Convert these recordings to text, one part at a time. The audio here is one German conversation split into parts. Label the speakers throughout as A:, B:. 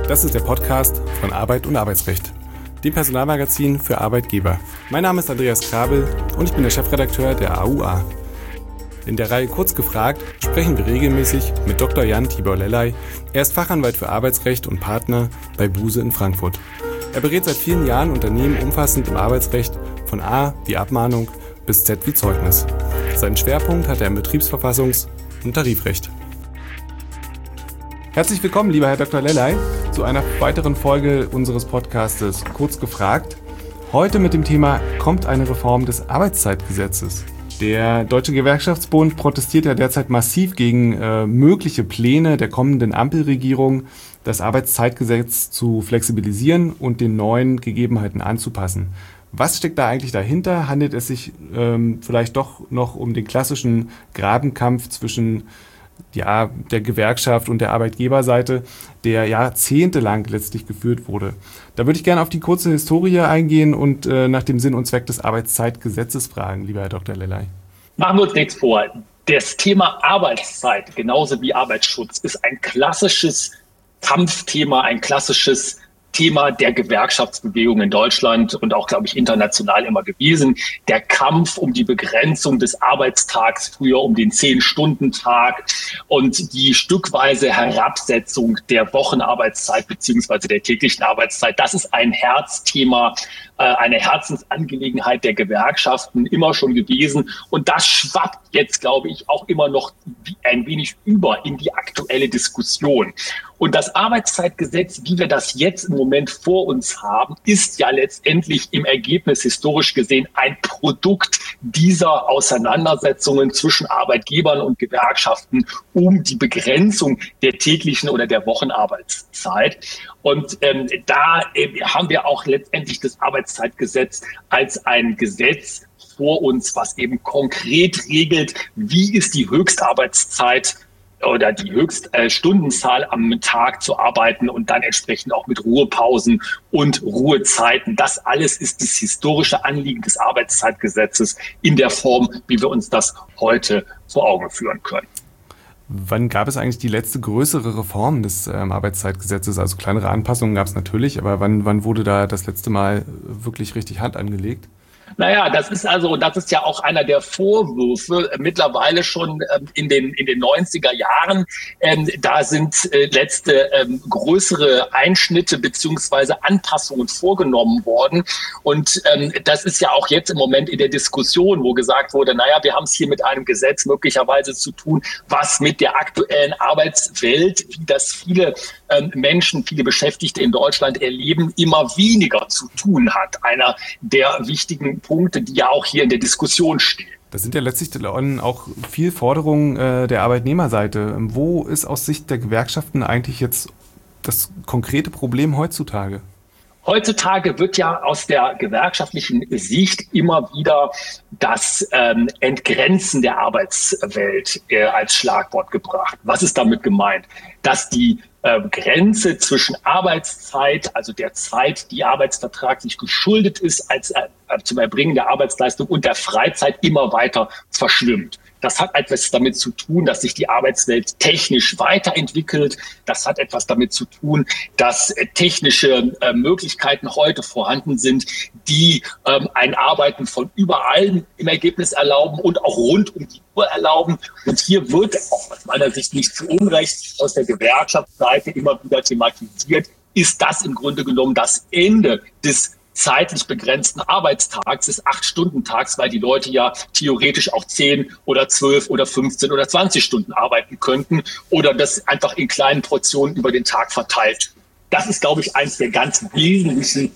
A: Das ist der Podcast von Arbeit und Arbeitsrecht, dem Personalmagazin für Arbeitgeber. Mein Name ist Andreas Krabel und ich bin der Chefredakteur der AUA. In der Reihe Kurz gefragt sprechen wir regelmäßig mit Dr. Jan Tibor Lellay. Er ist Fachanwalt für Arbeitsrecht und Partner bei Buse in Frankfurt. Er berät seit vielen Jahren Unternehmen umfassend im Arbeitsrecht, von A wie Abmahnung bis Z wie Zeugnis. Seinen Schwerpunkt hat er im Betriebsverfassungs- und Tarifrecht. Herzlich willkommen, lieber Herr Dr. Lellay, zu einer weiteren Folge unseres Podcastes Kurz gefragt. Heute mit dem Thema: Kommt eine Reform des Arbeitszeitgesetzes? Der Deutsche Gewerkschaftsbund protestiert ja derzeit massiv gegen mögliche Pläne der kommenden Ampelregierung, das Arbeitszeitgesetz zu flexibilisieren und den neuen Gegebenheiten anzupassen. Was steckt da eigentlich dahinter? Handelt es sich vielleicht doch noch um den klassischen Grabenkampf zwischen der Gewerkschaft und der Arbeitgeberseite, der jahrzehntelang letztlich geführt wurde? Da würde ich gerne auf die kurze Historie eingehen und nach dem Sinn und Zweck des Arbeitszeitgesetzes fragen, lieber Herr Dr. Lellay.
B: Machen wir uns nichts vor. Das Thema Arbeitszeit, genauso wie Arbeitsschutz, ist ein klassisches Kampfthema, ein klassisches Thema der Gewerkschaftsbewegung in Deutschland und auch, glaube ich, international immer gewesen. Der Kampf um die Begrenzung des Arbeitstags, früher um den 10-Stunden-Tag und die stückweise Herabsetzung der Wochenarbeitszeit beziehungsweise der täglichen Arbeitszeit. Das ist ein Herzthema, eine Herzensangelegenheit der Gewerkschaften immer schon gewesen. Und das schwappt jetzt, glaube ich, auch immer noch ein wenig über in die aktuelle Diskussion. Und das Arbeitszeitgesetz, wie wir das jetzt im Moment vor uns haben, ist ja letztendlich im Ergebnis historisch gesehen ein Produkt dieser Auseinandersetzungen zwischen Arbeitgebern und Gewerkschaften um die Begrenzung der täglichen oder der Wochenarbeitszeit. Und da haben wir auch letztendlich das Arbeitszeitgesetz als ein Gesetz vor uns, was eben konkret regelt, wie ist die Höchstarbeitszeit oder die Höchststundenzahl am Tag zu arbeiten und dann entsprechend auch mit Ruhepausen und Ruhezeiten. Das alles ist das historische Anliegen des Arbeitszeitgesetzes in der Form, wie wir uns das heute vor Augen führen können.
A: Wann gab es eigentlich die letzte größere Reform des Arbeitszeitgesetzes? Also kleinere Anpassungen gab es natürlich, aber wann wurde da das letzte Mal wirklich richtig Hand angelegt?
B: Naja, das ist ja auch einer der Vorwürfe mittlerweile schon in den 90er Jahren. Da sind letzte größere Einschnitte beziehungsweise Anpassungen vorgenommen worden. Und das ist ja auch jetzt im Moment in der Diskussion, wo gesagt wurde, naja, wir haben es hier mit einem Gesetz möglicherweise zu tun, was mit der aktuellen Arbeitswelt, wie das viele Menschen, viele Beschäftigte in Deutschland erleben, immer weniger zu tun hat. Einer der wichtigen Punkte, die ja auch hier in der Diskussion stehen.
A: Das sind ja letztlich auch viel Forderungen der Arbeitnehmerseite. Wo ist aus Sicht der Gewerkschaften eigentlich jetzt das konkrete Problem heutzutage?
B: Heutzutage wird ja aus der gewerkschaftlichen Sicht immer wieder das Entgrenzen der Arbeitswelt als Schlagwort gebracht. Was ist damit gemeint? Dass die Grenze zwischen Arbeitszeit, also der Zeit, die arbeitsvertraglich geschuldet ist, als zum Erbringen der Arbeitsleistung und der Freizeit immer weiter verschwimmt. Das hat etwas damit zu tun, dass sich die Arbeitswelt technisch weiterentwickelt. Das hat etwas damit zu tun, dass technische Möglichkeiten heute vorhanden sind, die ein Arbeiten von überall im Ergebnis erlauben und auch rund um die Uhr erlauben. Und hier wird auch aus meiner Sicht nicht zu Unrecht aus der Gewerkschaftsseite immer wieder thematisiert, ist das im Grunde genommen das Ende des zeitlich begrenzten Arbeitstags, des 8-Stunden-Tags, weil die Leute ja theoretisch auch 10 oder 12 oder 15 oder 20 Stunden arbeiten könnten oder das einfach in kleinen Portionen über den Tag verteilt. Das ist, glaube ich, einer ganz wesentlichen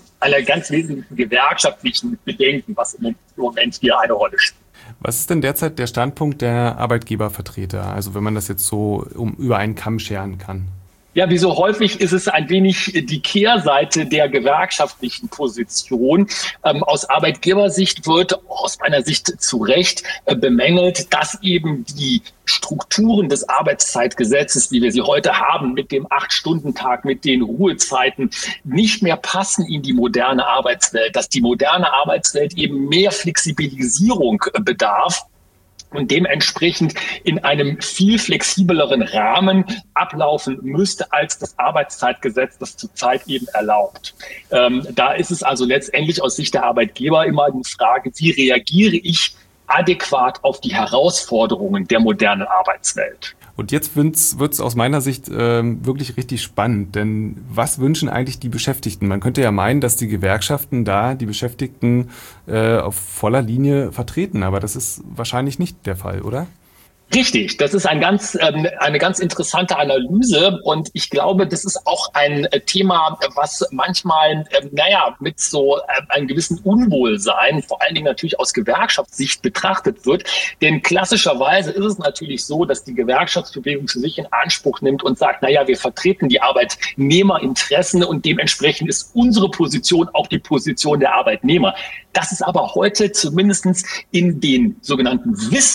B: gewerkschaftlichen Bedenken, was im Moment hier eine Rolle spielt.
A: Was ist denn derzeit der Standpunkt der Arbeitgebervertreter? Also wenn man das jetzt so über einen Kamm scheren kann.
B: Ja, wie so häufig ist es ein wenig die Kehrseite der gewerkschaftlichen Position. Aus Arbeitgebersicht wird aus meiner Sicht zu Recht bemängelt, dass eben die Strukturen des Arbeitszeitgesetzes, wie wir sie heute haben, mit dem 8-Stunden-Tag, mit den Ruhezeiten, nicht mehr passen in die moderne Arbeitswelt, dass die moderne Arbeitswelt eben mehr Flexibilisierung bedarf. und dementsprechend in einem viel flexibleren Rahmen ablaufen müsste, als das Arbeitszeitgesetz das zurzeit eben erlaubt. Da ist es also letztendlich aus Sicht der Arbeitgeber immer die Frage, wie reagiere ich adäquat auf die Herausforderungen der modernen Arbeitswelt.
A: Und jetzt wird's aus meiner Sicht wirklich richtig spannend, denn was wünschen eigentlich die Beschäftigten? Man könnte ja meinen, dass die Gewerkschaften da die Beschäftigten auf voller Linie vertreten, aber das ist wahrscheinlich nicht der Fall, oder?
B: Richtig, das ist eine ganz interessante Analyse und ich glaube, das ist auch ein Thema, was manchmal, mit so einem gewissen Unwohlsein, vor allen Dingen natürlich aus Gewerkschaftssicht betrachtet wird. Denn klassischerweise ist es natürlich so, dass die Gewerkschaftsbewegung für sich in Anspruch nimmt und sagt, wir vertreten die Arbeitnehmerinteressen und dementsprechend ist unsere Position auch die Position der Arbeitnehmer. Das ist aber heute zumindest in den sogenannten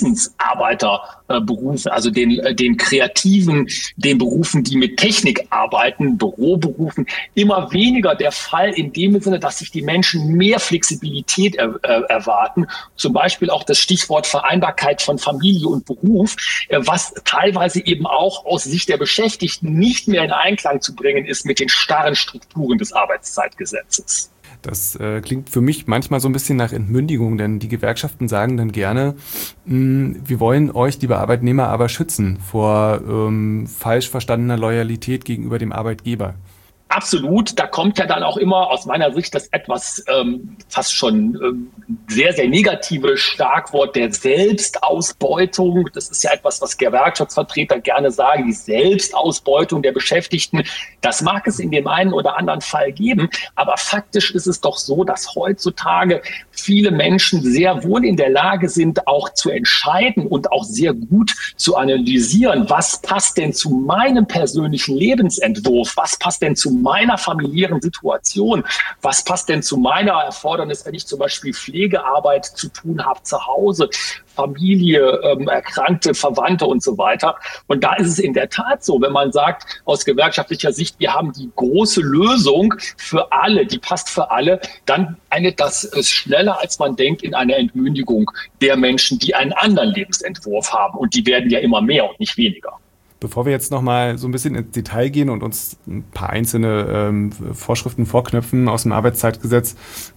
B: Wissensarbeiterberufen, also den Kreativen, den Berufen, die mit Technik arbeiten, Büroberufen, immer weniger der Fall in dem Sinne, dass sich die Menschen mehr Flexibilität erwarten. Zum Beispiel auch das Stichwort Vereinbarkeit von Familie und Beruf, was teilweise eben auch aus Sicht der Beschäftigten nicht mehr in Einklang zu bringen ist mit den starren Strukturen des Arbeitszeitgesetzes.
A: Das klingt für mich manchmal so ein bisschen nach Entmündigung, denn die Gewerkschaften sagen dann gerne, wir wollen euch, liebe Arbeitnehmer, aber schützen vor falsch verstandener Loyalität gegenüber dem Arbeitgeber.
B: Absolut, da kommt ja dann auch immer aus meiner Sicht das etwas fast schon sehr, sehr negative Schlagwort der Selbstausbeutung. Das ist ja etwas, was Gewerkschaftsvertreter gerne sagen, die Selbstausbeutung der Beschäftigten. Das mag es in dem einen oder anderen Fall geben, aber faktisch ist es doch so, dass heutzutage viele Menschen sehr wohl in der Lage sind, auch zu entscheiden und auch sehr gut zu analysieren, was passt denn zu meinem persönlichen Lebensentwurf, was passt denn zu meiner familiären Situation, was passt denn zu meiner Erfordernis, wenn ich zum Beispiel Pflegearbeit zu tun habe zu Hause, Familie, erkrankte Verwandte und so weiter. Und da ist es in der Tat so, wenn man sagt, aus gewerkschaftlicher Sicht, wir haben die große Lösung für alle, die passt für alle, dann endet das schneller, als man denkt, in einer Entmündigung der Menschen, die einen anderen Lebensentwurf haben. Und die werden ja immer mehr und nicht weniger.
A: Bevor wir jetzt nochmal so ein bisschen ins Detail gehen und uns ein paar einzelne Vorschriften vorknöpfen aus dem Arbeitszeitgesetz,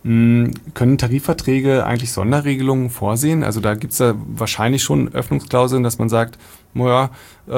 A: können Tarifverträge eigentlich Sonderregelungen vorsehen? Also da gibt es ja wahrscheinlich schon Öffnungsklauseln, dass man sagt, wir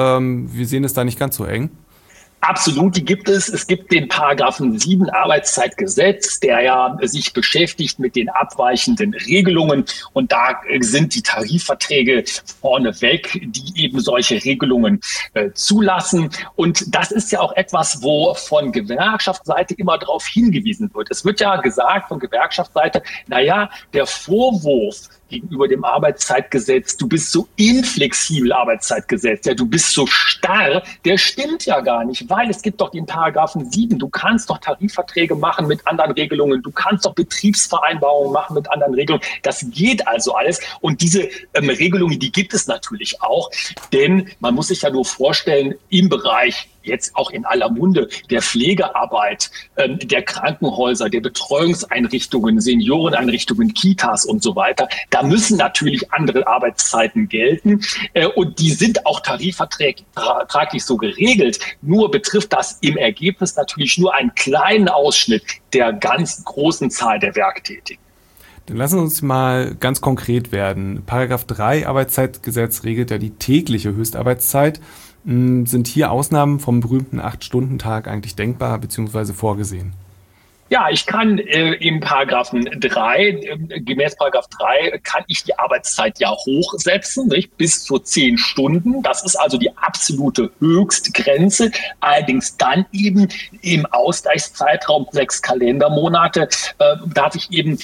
A: sehen es da nicht ganz so eng.
B: Absolut, die gibt es. Es gibt den Paragraphen 7 Arbeitszeitgesetz, der ja sich beschäftigt mit den abweichenden Regelungen. Und da sind die Tarifverträge vorneweg, die eben solche Regelungen zulassen. Und das ist ja auch etwas, wo von Gewerkschaftsseite immer darauf hingewiesen wird. Es wird ja gesagt von Gewerkschaftsseite, der Vorwurf gegenüber dem Arbeitszeitgesetz, du bist so inflexibel Arbeitszeitgesetz, du bist so starr, der stimmt ja gar nicht, weil es gibt doch den Paragraphen 7, du kannst doch Tarifverträge machen mit anderen Regelungen, du kannst doch Betriebsvereinbarungen machen mit anderen Regelungen, das geht also alles und diese Regelungen, die gibt es natürlich auch, denn man muss sich ja nur vorstellen, im Bereich jetzt auch in aller Munde der Pflegearbeit, der Krankenhäuser, der Betreuungseinrichtungen, Senioreneinrichtungen, Kitas und so weiter. Da müssen natürlich andere Arbeitszeiten gelten und die sind auch tarifvertraglich so geregelt. Nur betrifft das im Ergebnis natürlich nur einen kleinen Ausschnitt der ganz großen Zahl der Werktätigen.
A: Dann lassen wir uns mal ganz konkret werden. Paragraph 3 Arbeitszeitgesetz regelt ja die tägliche Höchstarbeitszeit. Sind hier Ausnahmen vom berühmten 8-Stunden-Tag eigentlich denkbar bzw. vorgesehen?
B: Ja, ich kann im Paragraphen 3, gemäß Paragraph 3, kann ich die Arbeitszeit ja hochsetzen, nicht? Bis zu 10 Stunden. Das ist also die absolute Höchstgrenze. Allerdings dann eben im Ausgleichszeitraum 6 Kalendermonate darf ich eben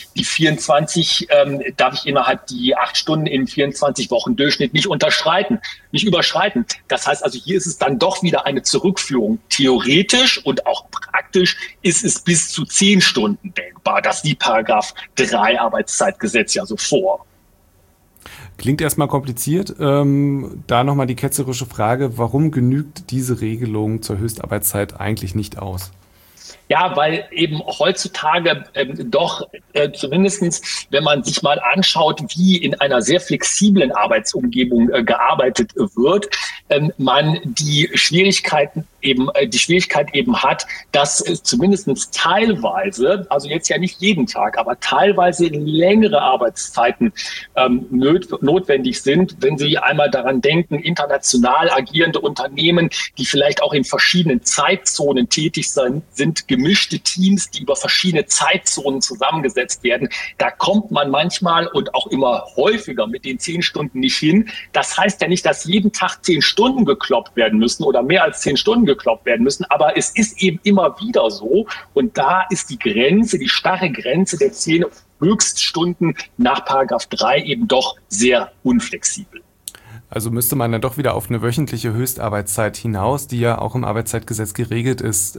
B: innerhalb die 8 Stunden im 24 Wochen Durchschnitt nicht überschreiten. Das heißt also, hier ist es dann doch wieder eine Zurückführung. Theoretisch und auch praktisch ist es bis zu 10 Stunden denkbar. Das sieht Paragraph 3 Arbeitszeitgesetz ja so vor.
A: Klingt erstmal kompliziert. Da nochmal die ketzerische Frage, warum genügt diese Regelung zur Höchstarbeitszeit eigentlich nicht aus?
B: Ja, weil eben heutzutage doch zumindestens, wenn man sich mal anschaut, wie in einer sehr flexiblen Arbeitsumgebung gearbeitet wird, man die Schwierigkeit eben hat, dass zumindest teilweise, also jetzt ja nicht jeden Tag, aber teilweise längere Arbeitszeiten notwendig sind, wenn Sie einmal daran denken, international agierende Unternehmen, die vielleicht auch in verschiedenen Zeitzonen tätig sind, gemischte Teams, die über verschiedene Zeitzonen zusammengesetzt werden. Da kommt man manchmal und auch immer häufiger mit den 10 Stunden nicht hin. Das heißt ja nicht, dass jeden Tag 10 Stunden gekloppt werden müssen oder mehr als 10 Stunden gekloppt werden müssen, aber es ist eben immer wieder so. Und da ist die Grenze, die starre Grenze der 10 Höchststunden nach Paragraph 3 eben doch sehr unflexibel.
A: Also müsste man dann doch wieder auf eine wöchentliche Höchstarbeitszeit hinaus, die ja auch im Arbeitszeitgesetz geregelt ist.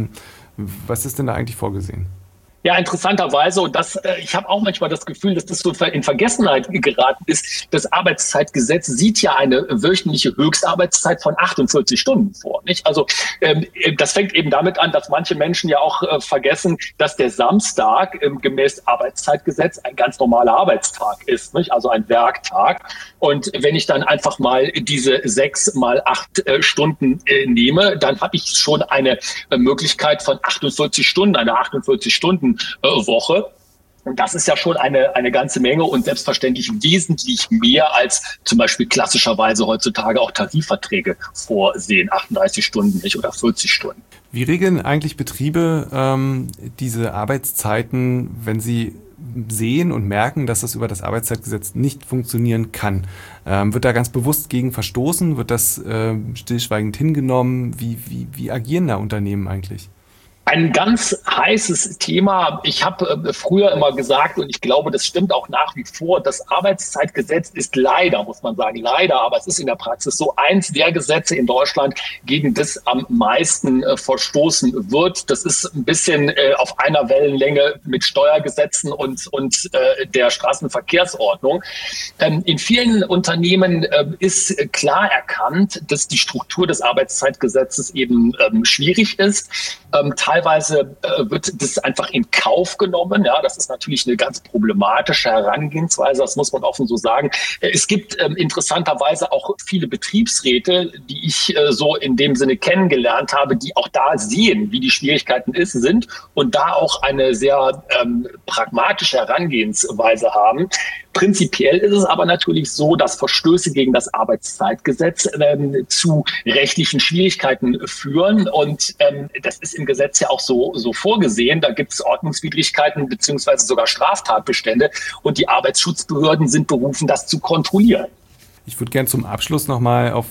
A: Was ist denn da eigentlich vorgesehen?
B: Ja, interessanterweise, und ich habe auch manchmal das Gefühl, dass das so in Vergessenheit geraten ist. Das Arbeitszeitgesetz sieht ja eine wöchentliche Höchstarbeitszeit von 48 Stunden vor, nicht? Also das fängt eben damit an, dass manche Menschen ja auch vergessen, dass der Samstag gemäß Arbeitszeitgesetz ein ganz normaler Arbeitstag ist, nicht? Also ein Werktag. Und wenn ich dann einfach mal diese 6 mal 8 Stunden nehme, dann habe ich schon eine Möglichkeit von 48 Stunden, eine 48-Stunden-Woche. Und das ist ja schon eine ganze Menge und selbstverständlich wesentlich mehr als zum Beispiel klassischerweise heutzutage auch Tarifverträge vorsehen, 38 Stunden nicht oder 40 Stunden.
A: Wie regeln eigentlich Betriebe diese Arbeitszeiten, wenn sie sehen und merken, dass das über das Arbeitszeitgesetz nicht funktionieren kann? Wird da ganz bewusst gegen verstoßen? Wird das stillschweigend hingenommen? Wie agieren da Unternehmen eigentlich?
B: Ein ganz heißes Thema. Ich habe früher immer gesagt, und ich glaube, das stimmt auch nach wie vor, das Arbeitszeitgesetz ist leider, muss man sagen, leider, aber es ist in der Praxis so eins der Gesetze in Deutschland, gegen das am meisten verstoßen wird. Das ist ein bisschen auf einer Wellenlänge mit Steuergesetzen und der Straßenverkehrsordnung. In vielen Unternehmen ist klar erkannt, dass die Struktur des Arbeitszeitgesetzes eben schwierig ist. Teilweise wird das einfach in Kauf genommen. Ja, das ist natürlich eine ganz problematische Herangehensweise, das muss man offen so sagen. Es gibt interessanterweise auch viele Betriebsräte, die ich so in dem Sinne kennengelernt habe, die auch da sehen, wie die Schwierigkeiten sind und da auch eine sehr pragmatische Herangehensweise haben. Prinzipiell ist es aber natürlich so, dass Verstöße gegen das Arbeitszeitgesetz zu rechtlichen Schwierigkeiten führen. Und das ist im Gesetz ja auch so vorgesehen. Da gibt es Ordnungswidrigkeiten beziehungsweise sogar Straftatbestände. Und die Arbeitsschutzbehörden sind berufen, das zu kontrollieren.
A: Ich würde gerne zum Abschluss nochmal auf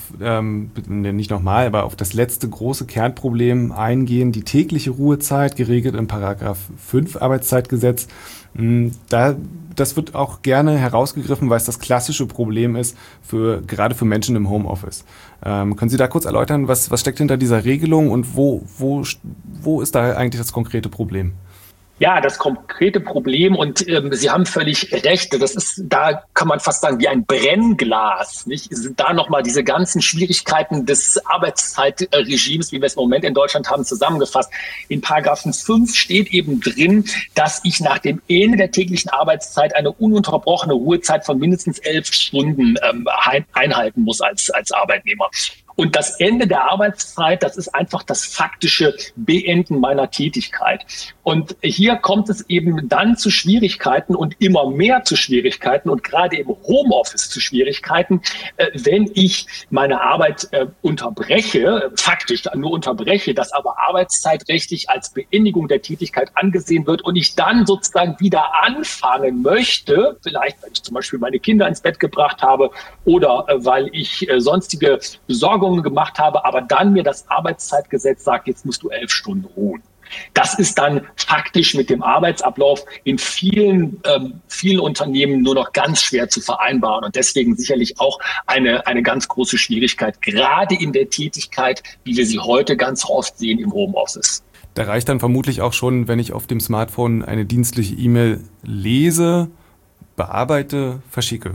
A: das letzte große Kernproblem eingehen, die tägliche Ruhezeit, geregelt im Paragraph 5 Arbeitszeitgesetz. Das wird auch gerne herausgegriffen, weil es das klassische Problem ist, gerade für Menschen im Homeoffice. Können Sie da kurz erläutern, was steckt hinter dieser Regelung und wo ist da eigentlich das konkrete Problem?
B: Ja, das konkrete Problem, und Sie haben völlig recht, da kann man fast sagen, wie ein Brennglas, nicht? Sind da nochmal diese ganzen Schwierigkeiten des Arbeitszeitregimes, wie wir es im Moment in Deutschland haben, zusammengefasst. In Paragraphen 5 steht eben drin, dass ich nach dem Ende der täglichen Arbeitszeit eine ununterbrochene Ruhezeit von mindestens 11 Stunden einhalten muss als Arbeitnehmer. Und das Ende der Arbeitszeit, das ist einfach das faktische Beenden meiner Tätigkeit. Und hier kommt es eben dann zu Schwierigkeiten und immer mehr zu Schwierigkeiten und gerade im Homeoffice zu Schwierigkeiten, wenn ich meine Arbeit unterbreche, faktisch nur unterbreche, das aber arbeitszeitrechtlich als Beendigung der Tätigkeit angesehen wird und ich dann sozusagen wieder anfangen möchte, vielleicht weil ich zum Beispiel meine Kinder ins Bett gebracht habe oder weil ich sonstige Besorgungen gemacht habe, aber dann mir das Arbeitszeitgesetz sagt, jetzt musst du 11 Stunden ruhen. Das ist dann faktisch mit dem Arbeitsablauf in vielen Unternehmen nur noch ganz schwer zu vereinbaren und deswegen sicherlich auch eine ganz große Schwierigkeit, gerade in der Tätigkeit, wie wir sie heute ganz oft sehen im Homeoffice.
A: Da reicht dann vermutlich auch schon, wenn ich auf dem Smartphone eine dienstliche E-Mail lese, bearbeite, verschicke.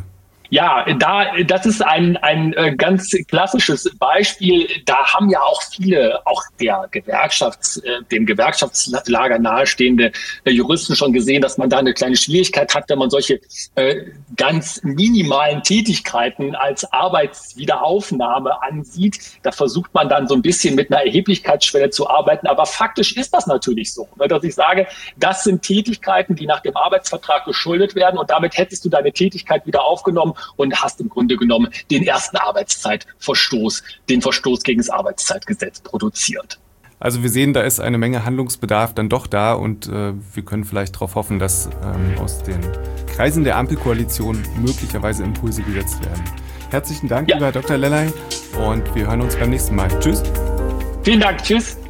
B: Ja, das ist ein ganz klassisches Beispiel. Da haben ja auch viele, auch dem Gewerkschaftslager nahestehende Juristen schon gesehen, dass man da eine kleine Schwierigkeit hat, wenn man solche ganz minimalen Tätigkeiten als Arbeitswiederaufnahme ansieht. Da versucht man dann so ein bisschen mit einer Erheblichkeitsschwelle zu arbeiten. Aber faktisch ist das natürlich so, dass ich sage, das sind Tätigkeiten, die nach dem Arbeitsvertrag geschuldet werden, und damit hättest du deine Tätigkeit wieder aufgenommen und hast im Grunde genommen den ersten Arbeitszeitverstoß, den Verstoß gegen das Arbeitszeitgesetz produziert.
A: Also wir sehen, da ist eine Menge Handlungsbedarf dann doch da, und wir können vielleicht darauf hoffen, dass aus den Kreisen der Ampelkoalition möglicherweise Impulse gesetzt werden. Herzlichen Dank, lieber Herr Dr. Lellay, und wir hören uns beim nächsten Mal. Tschüss.
B: Vielen Dank. Tschüss.